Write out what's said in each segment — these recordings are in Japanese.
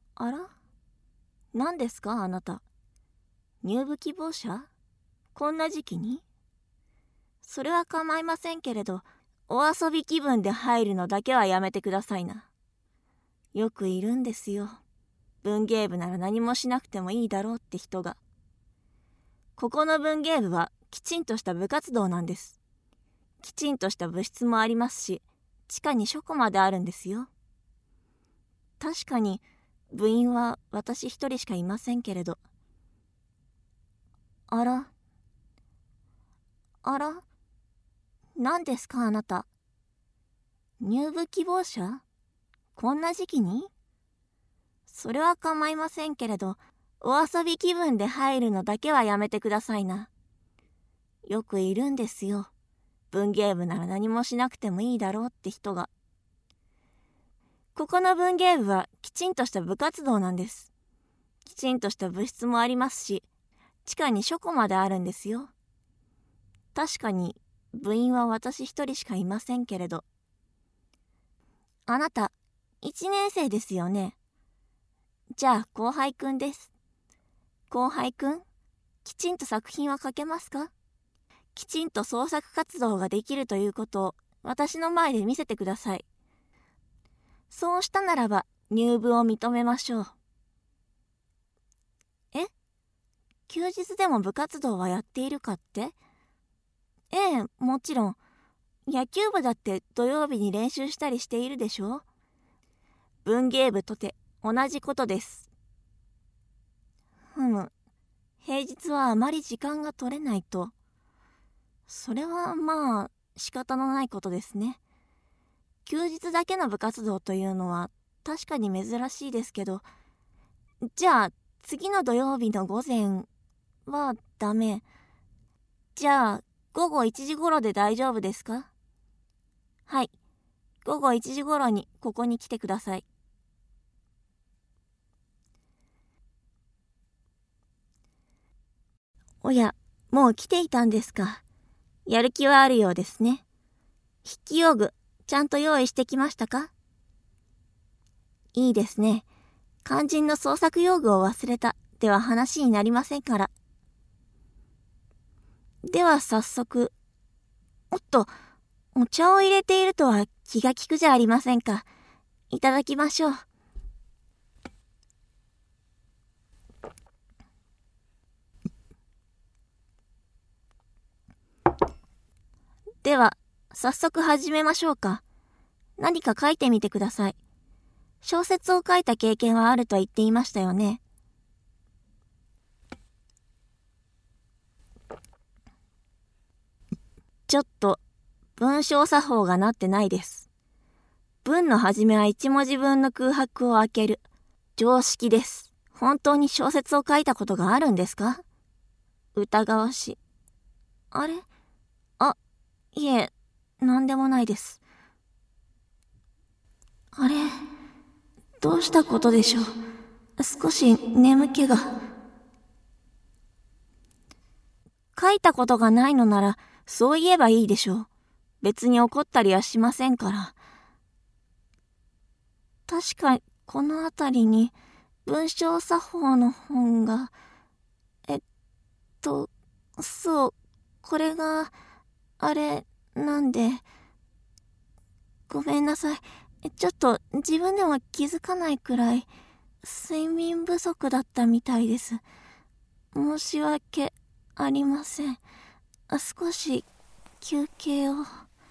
あら？何ですかあなた。入部希望者？こんな時期に？それは構いませんけれど、お遊び気分で入るのだけはやめてくださいな。よくいるんですよ。文芸部なら何もしなくてもいいだろうって人が。ここの文芸部はきちんとした部活動なんです。きちんとした部室もありますし、地下に書庫まであるんですよ。確かに部員は私一人しかいませんけれど。あら？あら？何ですかあなた。入部希望者？こんな時期に？それは構いませんけれど、お遊び気分で入るのだけはやめてくださいな。よくいるんですよ。文芸部なら何もしなくてもいいだろうって人が。ここの文芸部はきちんとした部活動なんです。きちんとした部室もありますし、地下に書庫まであるんですよ。確かに部員は私一人しかいませんけれど。あなた、1年生ですよね。じゃあ後輩くんです。後輩くん、きちんと作品は書けますか？きちんと創作活動ができるということを私の前で見せてください。そうしたならば入部を認めましょう。え？休日でも部活動はやっているかって？ええ、もちろん。野球部だって土曜日に練習したりしているでしょ？文芸部とて同じことです。平日はあまり時間が取れないと。それはまあ仕方のないことですね。休日だけの部活動というのは確かに珍しいですけど、じゃあ次の土曜日の午前はダメ。じゃあ午後1時頃で大丈夫ですか？はい、午後1時頃にここに来てください。おや、もう来ていたんですか。やる気はあるようですね。筆記用具、ちゃんと用意してきましたか？いいですね。肝心の創作用具を忘れたでは話になりませんから。では早速、おっと、お茶を入れているとは気が利くじゃありませんか。いただきましょう。では、早速始めましょうか。何か書いてみてください。小説を書いた経験はあると言っていましたよね。ちょっと、文章作法がなってないです。文の始めは一文字分の空白を空ける。常識です。本当に小説を書いたことがあるんですか？疑わしい。あれ？いえ、なんでもないです。あれ、どうしたことでしょう。少し眠気が。書いたことがないのなら、そう言えばいいでしょう。別に怒ったりはしませんから。確かこの辺りに文章作法の本が、えっそう、これが、あれ、なんで、ごめんなさい。ちょっと自分でも気づかないくらい、睡眠不足だったみたいです。申し訳ありません。少し休憩を。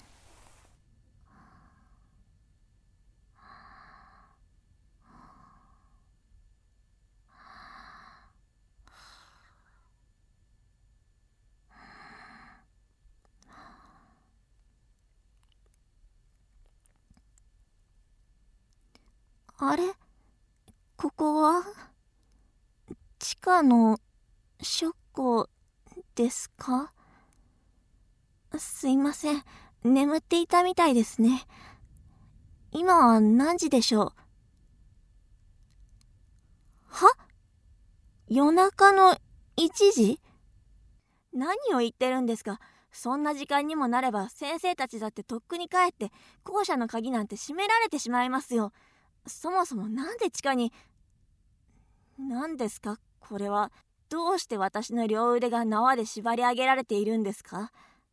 あれ？ここは地下の書庫ですか？すいません。眠っていたみたいですね。今は何時でしょう？は？夜中の1時？何を言ってるんですか。そんな時間にもなれば先生たちだってとっくに帰って校舎の鍵なんて閉められてしまいますよ。そもそもなんで地下に。 何ですかこれは。どうして私の両腕が縄で縛り上げられているんですか？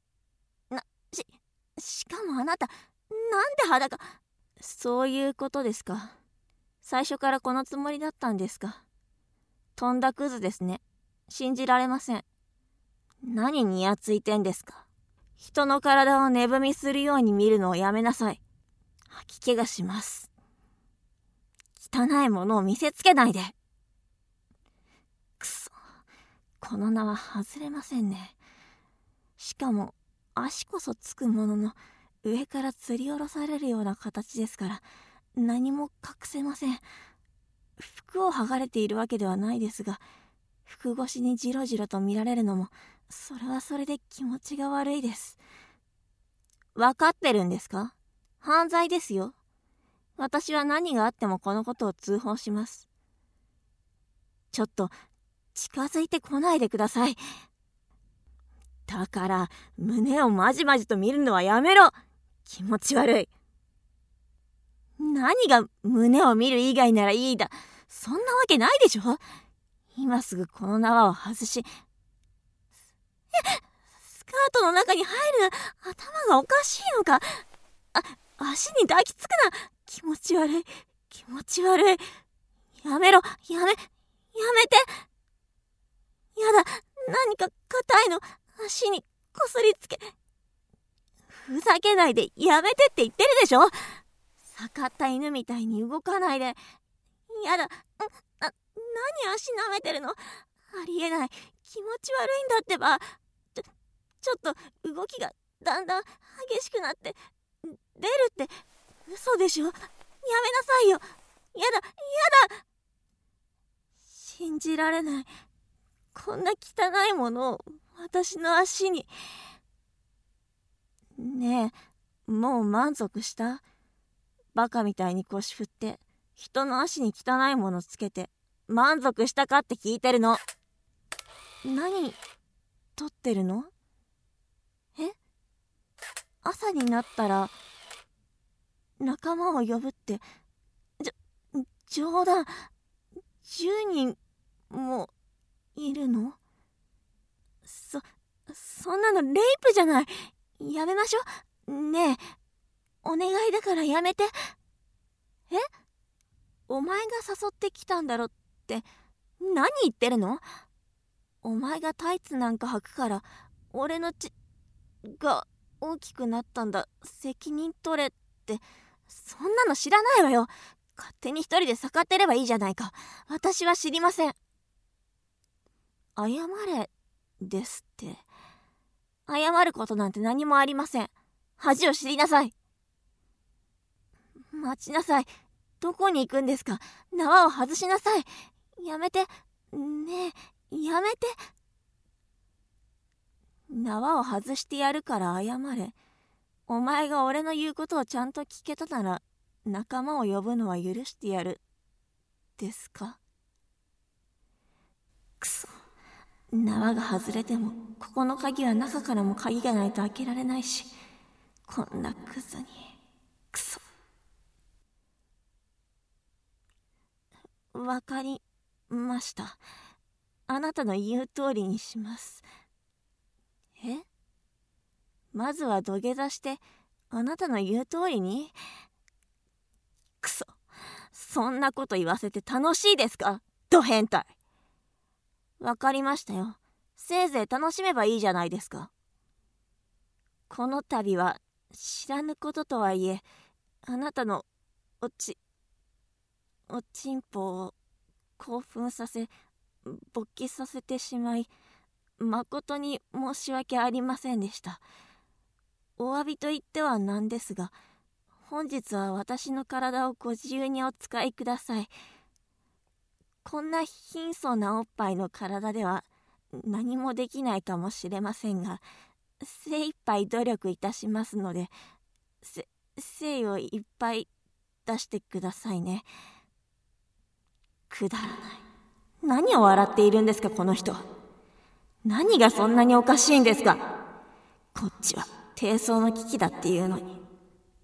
しかもあなた、なんで裸。そういうことですか。最初からこのつもりだったんですか。とんだクズですね。信じられません。何にやついてんですか。人の体を寝踏みするように見るのをやめなさい。吐き気がします。汚いものを見せつけないで。くそ、この縄外れませんね。しかも足こそつくものの、上から吊り下ろされるような形ですから何も隠せません。服を剥がれているわけではないですが、服越しにじろじろと見られるのもそれはそれで気持ちが悪いです。分かってるんですか？犯罪ですよ。私は何があってもこのことを通報します。ちょっと近づいてこないでください。だから胸をまじまじと見るのはやめろ。気持ち悪い。何が胸を見る以外ならいいだ。そんなわけないでしょ。今すぐこの縄を外し。スカートの中に入るな。頭がおかしいのか。足に抱きつくな。気持ち悪い。気持ち悪い。やめろ。やめて。やだ。何か硬いの足にこすりつけ。ふざけないでやめてって言ってるでしょ。逆った犬みたいに動かないで。やだ。何足舐めてるの。ありえない。気持ち悪いんだってば。ちょっと動きがだんだん激しくなって出るって嘘でしょ。やめなさいよ。やだ。信じられない。こんな汚いものを私の足に。ねえ、もう満足した？バカみたいに腰振って人の足に汚いものつけて満足したかって聞いてるの。何撮ってるの？朝になったら仲間を呼ぶって、冗談。10人もいるの？そんなのレイプじゃない。やめましょ。ねえ、お願いだからやめて。お前が誘ってきたんだろって何言ってるの？お前がタイツなんか履くから俺の血が大きくなったんだ。責任取れって。そんなの知らないわよ。勝手に一人で盛ってればいいじゃないか。私は知りません。謝れですって。謝ることなんて何もありません。恥を知りなさい。待ちなさい。どこに行くんですか。縄を外しなさい。やめて。ねえ、やめて。縄を外してやるから謝れ。お前が俺の言うことをちゃんと聞けたなら仲間を呼ぶのは許してやるですか。くそ、縄が外れてもここの鍵は中からも鍵がないと開けられないし、こんなクズに。くそ。わかりました。あなたの言う通りにします。まずは土下座してあなたの言う通りに。くそ、そんなこと言わせて楽しいですか、ド変態。わかりましたよ。せいぜい楽しめばいいじゃないですか。この度は知らぬこととはいえ、あなたのおちんぽを興奮させ勃起させてしまい誠に申し訳ありませんでした。お詫びと言ってはなんですが、本日は私の体をご自由にお使いください。こんな貧相なおっぱいの体では何もできないかもしれませんが、精一杯努力いたしますので、精をいっぱい出してくださいね。くだらない。何を笑っているんですか、この人。何がそんなにおかしいんですか。こっちは低層の危機だっていうのに。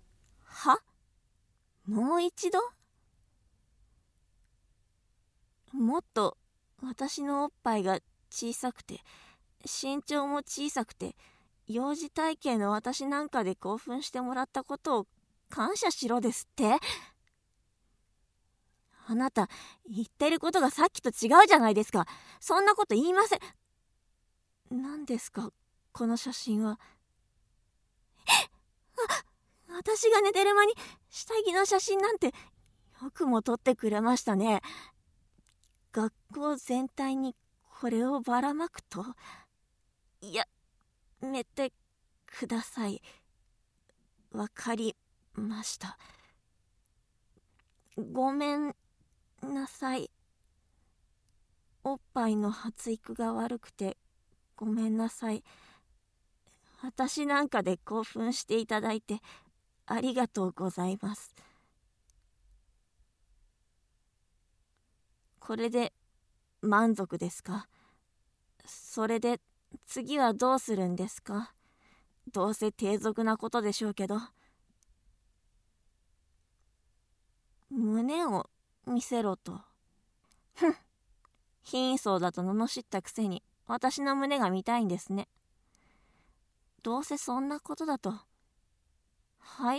は？もう一度？ もっと私のおっぱいが小さくて、身長も小さくて、幼児体型の私なんかで興奮してもらったことを感謝しろですって？あなた、言ってることがさっきと違うじゃないですか。そんなこと言いません。何ですか、この写真は。私が寝てる間に下着の写真なんてよくも撮ってくれましたね。学校全体にこれをばらまくと。やめてください。わかりました。ごめんなさい。おっぱいの発育が悪くてごめんなさい。私なんかで興奮していただいてありがとうございます。これで満足ですか？それで次はどうするんですか？どうせ低俗なことでしょうけど。胸を見せろと。ふん、貧相だと罵ったくせに私の胸が見たいんですね。どうせそんなことだと。はい？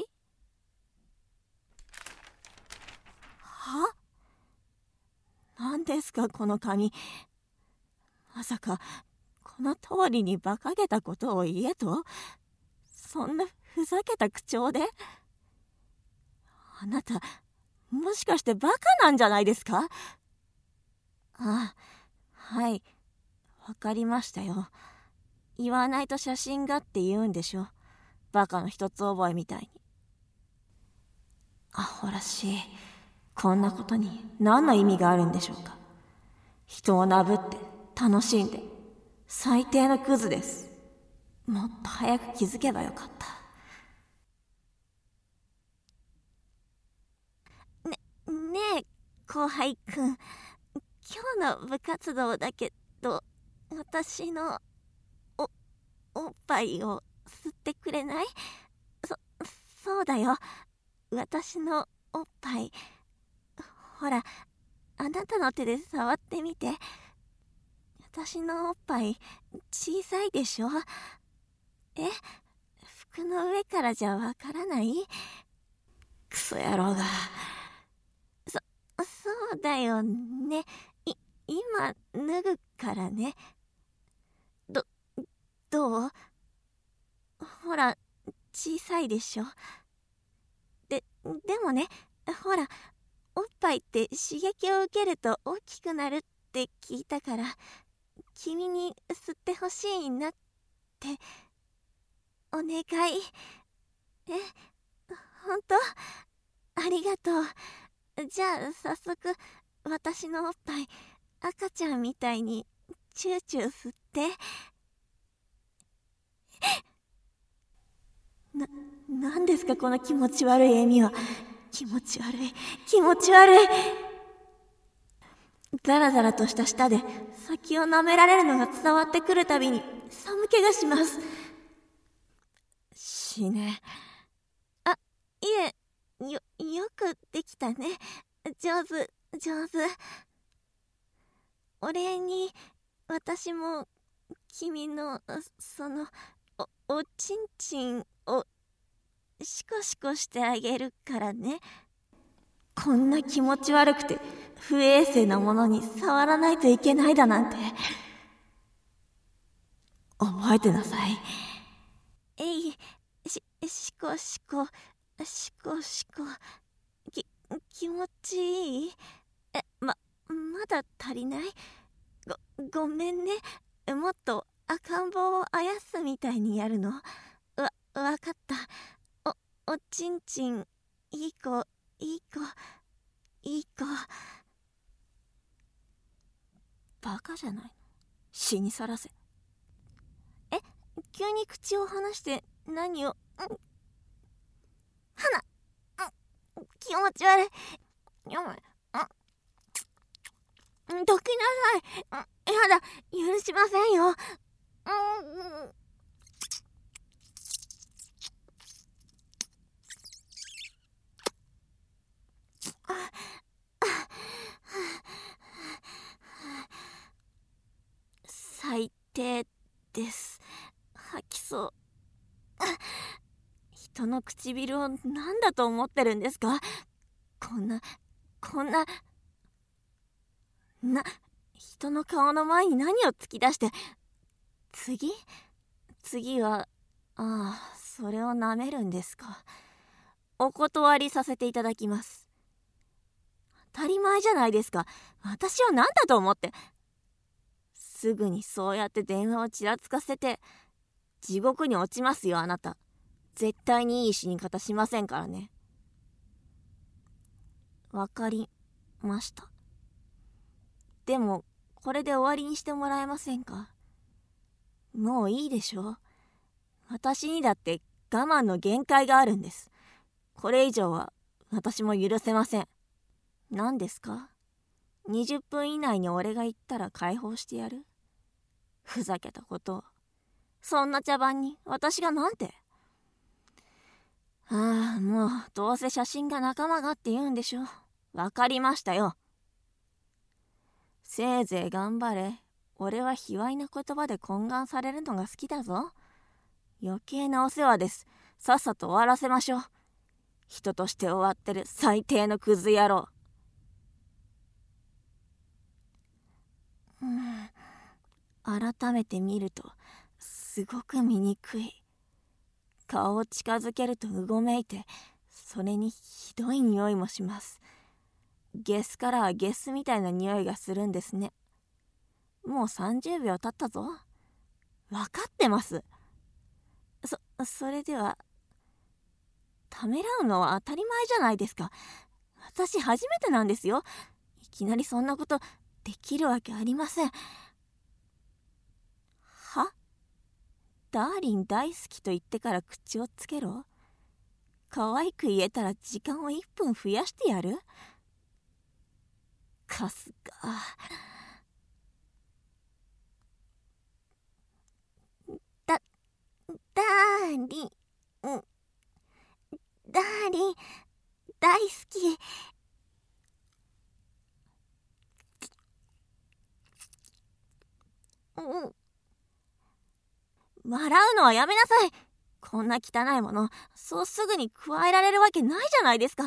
は？何ですかこの紙。まさかこの通りに馬鹿げたことを言えと？そんなふざけた口調で？あなた、もしかしてバカなんじゃないですか？あ、はい、わかりましたよ。言わないと写真がって言うんでしょ。バカの一つ覚えみたいに。アホらしい。こんなことに何の意味があるんでしょうか。人をなぶって楽しんで最低のクズです。もっと早く気づけばよかった。ねえ後輩くん、今日の部活動だけど私のおっぱいを吸ってくれない？そうだよ、私のおっぱい。ほら、あなたの手で触ってみて。私のおっぱい小さいでしょ？え、服の上からじゃわからない？クソ野郎が。そうだよね。今脱ぐからね。どどう？ほら、小さいでしょ。でもね、ほら、おっぱいって刺激を受けると大きくなるって聞いたから、君に吸ってほしいなって。お願い。ほんと？ありがとう。じゃあ早速私のおっぱい赤ちゃんみたいにチューチュー吸って。なんですかこの気持ち悪い笑みは。気持ち悪い、気持ち悪い。ザラザラとした舌で先を舐められるのが伝わってくるたびに寒気がします。死ね。あ、いえ、よくできたね。上手、上手。お礼に私も君のそのおちんちんをシコシコしてあげるからね。こんな気持ち悪くて不衛生なものに触らないといけないだなんて。覚えてなさい。シコシコシコシコ。気持ちいい？まだ足りない？ごめんね。もっと赤ん坊をあやすみたいにやるの？わかった。おちんちん、いい子、いい子、いい子。バカじゃないの？死にさらせ。急に口を離して何を？花、気持ち悪い。どきなさい。やだ、許しませんよ。 手です。吐きそう。人の唇を何だと思ってるんですか？こんな人の顔の前に何を突き出して。次は、それを舐めるんですか。お断りさせていただきます。当たり前じゃないですか。私を何だと思って。すぐにそうやって電話をちらつかせて地獄に落ちますよ、あなた。絶対にいい死に方しませんからね。わかりました。でもこれで終わりにしてもらえませんか？もういいでしょ。私にだって我慢の限界があるんです。これ以上は私も許せません。何ですか？20分以内に俺が言ったら解放してやる？ふざけたことを。そんな茶番に私がなんて。もうどうせ写真が仲間がって言うんでしょ。わかりましたよ。せいぜい頑張れ。俺は卑猥な言葉で懇願されるのが好きだぞ。余計なお世話です。さっさと終わらせましょう。人として終わってる最低のクズ野郎。改めて見るとすごく醜い。顔を近づけるとうごめいて、それにひどい匂いもします。ゲスからはゲスみたいな匂いがするんですね。もう30秒経ったぞ。わかってます。それでは、ためらうのは当たり前じゃないですか。私初めてなんですよ。いきなりそんなことできるわけありません。は？ダーリン大好きと言ってから口をつけろ？可愛く言えたら時間を1分増やしてやる？かすが。ダーリン、ダーリン、大好き。笑うのはやめなさい。こんな汚いもの、そうすぐに加えられるわけないじゃないですか。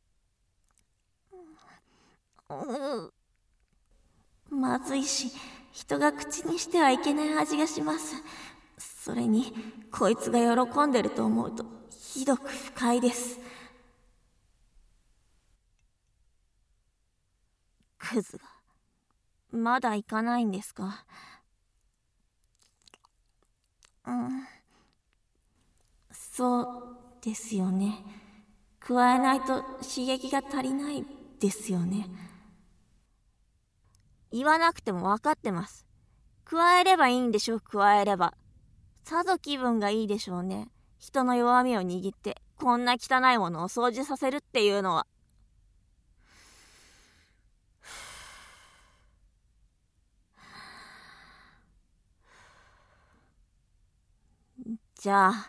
まずいし、人が口にしてはいけない味がします。それに、こいつが喜んでると思うと、ひどく不快です。クズが、まだ行かないんですか？そうですよね。加えないと刺激が足りないですよね。言わなくても分かってます。加えればいいんでしょ、加えれば。さぞ気分がいいでしょうね。人の弱みを握ってこんな汚いものを掃除させるっていうのは。じゃあ、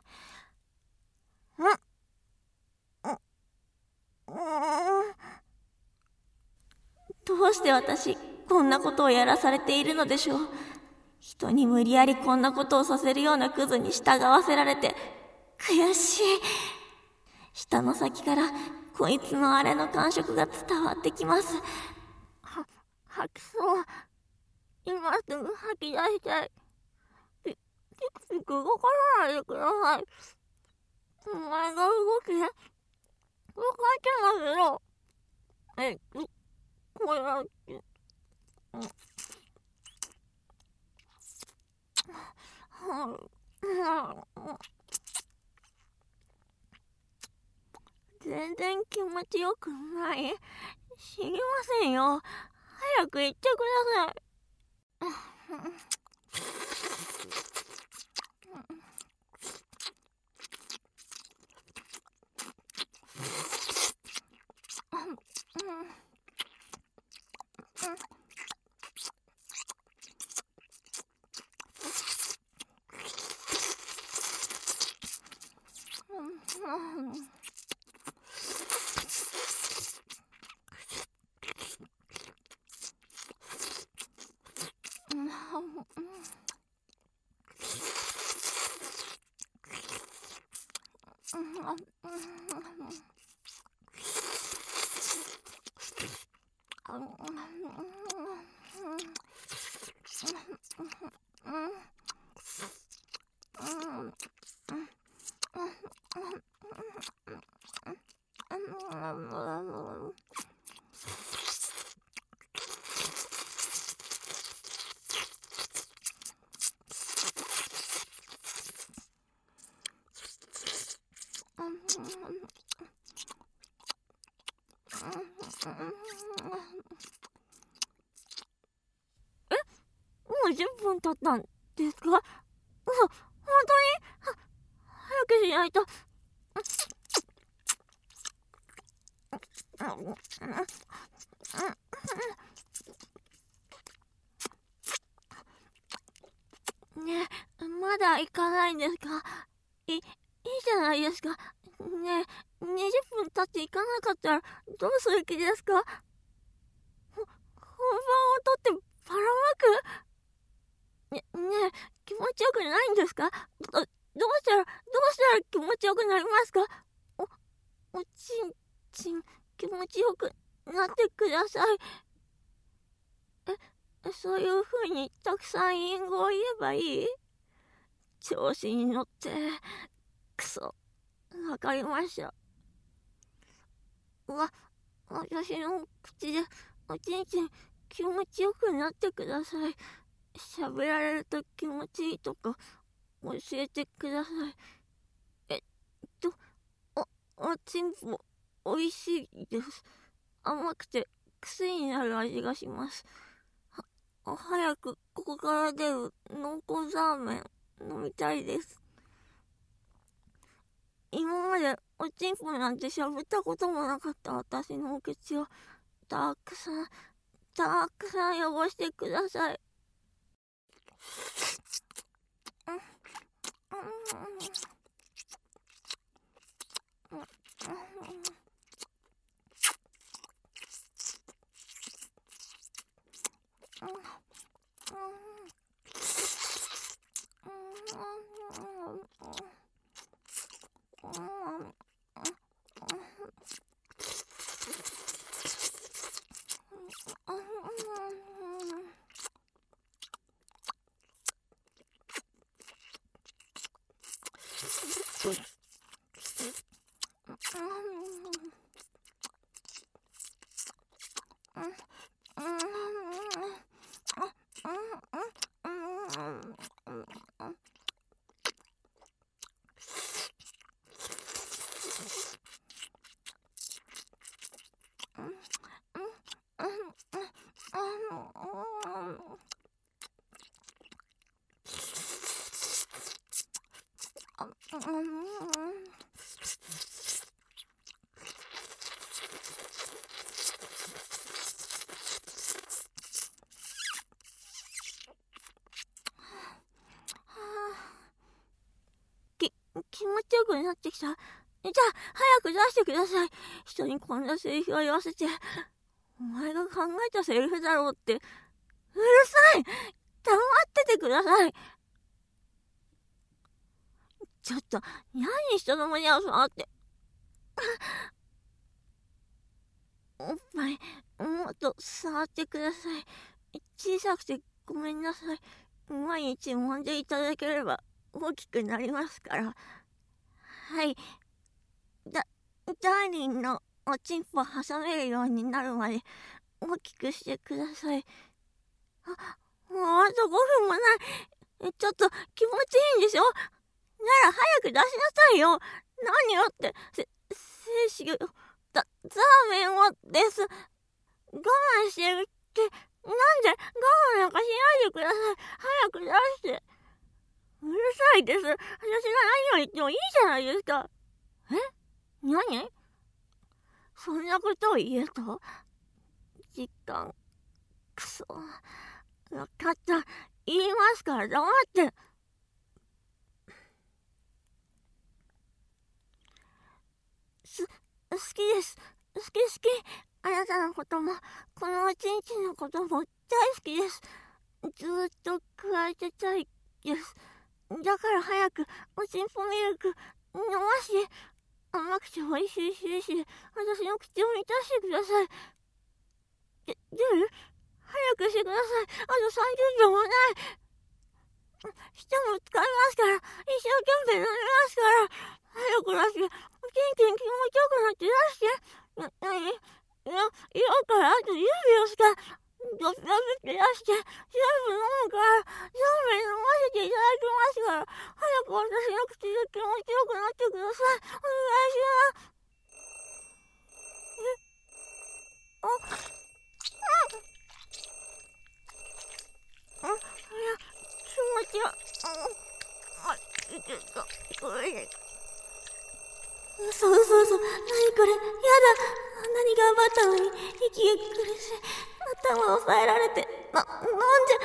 どうして私こんなことをやらされているのでしょう。人に無理やりこんなことをさせるようなクズに従わせられて悔しい。舌の先からこいつのあれの感触が伝わってきます。吐きそう。今すぐ吐き出したい。ピクピク動からないでください。お前が動け。分かってますよ。こうやって。全然気持ちよくない。知りませんよ。早く言ってください。 もう10分経ったんですか？嘘、本当に？早くしないと。ねえ、まだ行かないんですか？いいじゃないですか。ねえ、20分経って行かなかったらどうする気ですか？本番を取ってばらまく？ねえ、気持ちよくないんですか？どうしたら気持ちよくなりますか？おちんちん、気持ちよくなってください。そういう風にたくさん隠語を言えばいい？調子に乗って。くそ、わかりました。私の口でおちんちん気持ちよくなってください。喋られると気持ちいいとか教えてください。おちんぽおいしいです。甘くて癖になる味がします。早くここから出る濃厚ラーメン飲みたいです。今までおちんぽなんて喋ったこともなかった私のお口をたくさん汚してください。気持ちよくなってきた。じゃあ早く出してください。人にこんなセリフを言わせて。お前が考えたセリフだろうって。うるさい！黙っててください。ちょっと何人の胸を触って。おっぱいもっと触ってください。小さくてごめんなさい。毎日揉んでいただければ大きくなりますから。はい。ダーリンのおちんぽ挟めるようになるまで大きくしてください。もうあと5分もない。ちょっと気持ちいいんでしょ？なら早く出しなさいよ。何よって。精子を、ザーメンをです。我慢してるって、なんで我慢なんかしないでください。早く出して。うるさいです。私が何を言ってもいいじゃないですか。何？そんなことを言えと？時間、くそ。わかった。言いますから黙って。好きです。好き。あなたのことも、このおちんちんのことも大好きです。ずーっと加えてたいです。だから早くおちんぽミルク飲まして、甘くて美味しい印で私の口を満たしてください。 くしてください。あと30秒もない。舌も使いますから、一生懸命飲みますから、早く出して、キンキン気持ちよくなって出して。今からあと10秒しか、ドスドスって出して、全部飲むから、全部飲ませていただきますから、早く私の口で気持ちよくなってください。お願いします。いや、気持ちよ。嘘。何これ。やだ。あんなに頑張ったのに、息が苦しい。頭を押さえられて。なんじゃ。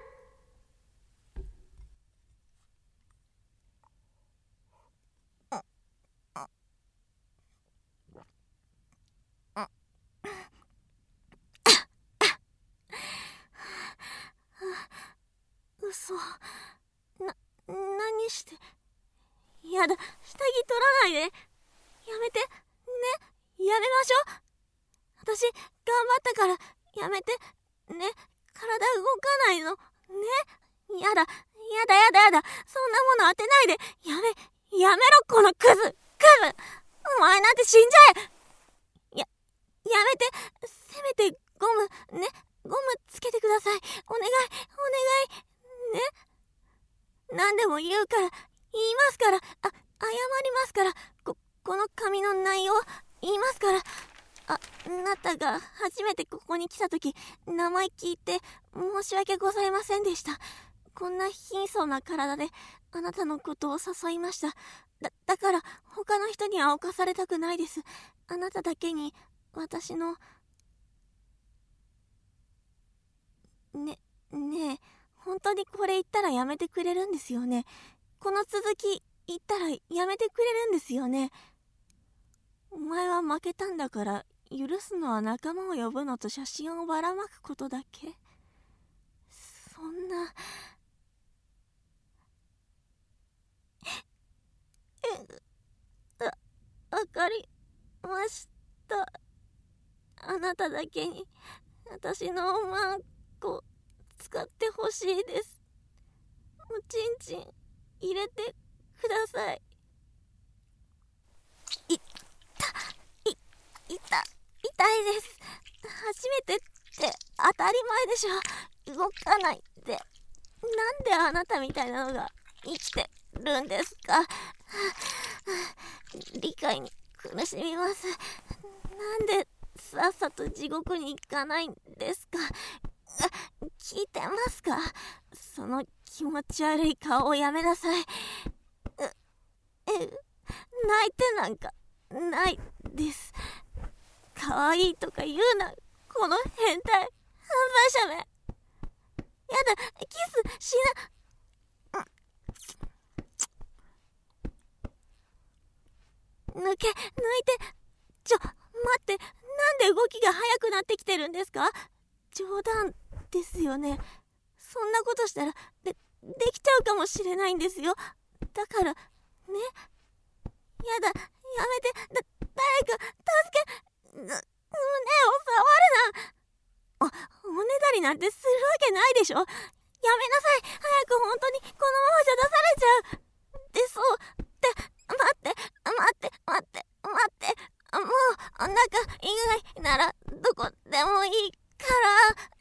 嘘。何して。やだ、下着取らないで。やめて。ね、やめましょう。私、頑張ったから、やめて。ね、体動かないの。ね。やだ。そんなもの当てないで。やめろ、このクズ。お前なんて死んじゃえ。やめて。せめて、ゴム、ね。ゴムつけてください。お願い。ね。何でも言うから、言いますから、謝りますから、この紙の内容、言いますから。あなたが初めてここに来たとき、名前聞いて申し訳ございませんでした。こんな貧相な体であなたのことを誘いました。だから他の人には侵されたくないです。あなただけに私のねえ、本当にこれ言ったらやめてくれるんですよね。この続き言ったらやめてくれるんですよね。お前は負けたんだから、許すのは仲間を呼ぶのと写真をばらまくことだけ。そんなわかりました。あなただけに私のおまんこ使ってほしいです。おちんちん入れてください。痛いです。初めてって当たり前でしょ。動かないって。なんであなたみたいなのが生きてるんですか。理解に苦しみます。なんでさっさと地獄に行かないんですか。聞いてますか。その気持ち悪い顔をやめなさい。泣いてなんかないです。可愛いとか言うな、この変態犯罪者め。やだ、キスしな。抜いて。待って、なんで動きが速くなってきてるんですか。冗談ですよね。そんなことしたらできちゃうかもしれないんですよ。だからね。やだ、やめて。誰か助け。胸を触るな。おねだりなんてするわけないでしょ。やめなさい。早く本当にこのままじゃ出されちゃう。出そうって待って。もうお腹以外ならどこでもいいから、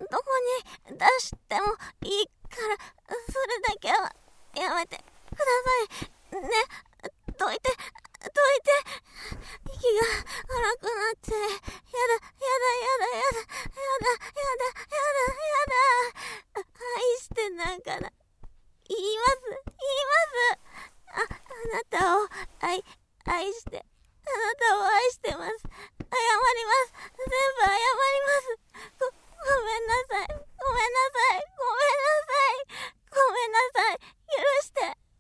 どこに出してもいいから、それだけはやめてくださいね。どいて。息が荒くなって。やだ。愛してなんかな。言います。あなたを愛して。あなたを愛してます。謝ります。全部謝ります。ごめんなさい。許して。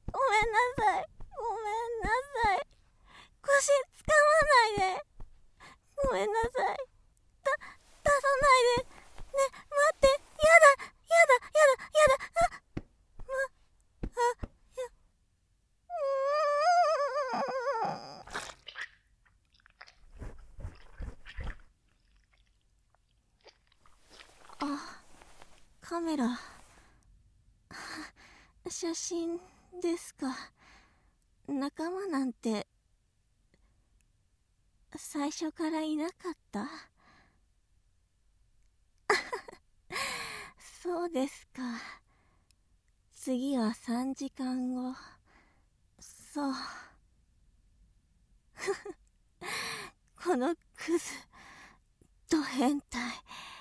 カメラ。写真ですか。仲間なんて最初からいなかった。そうですか。次は3時間後。そう。このクズ、ド変態。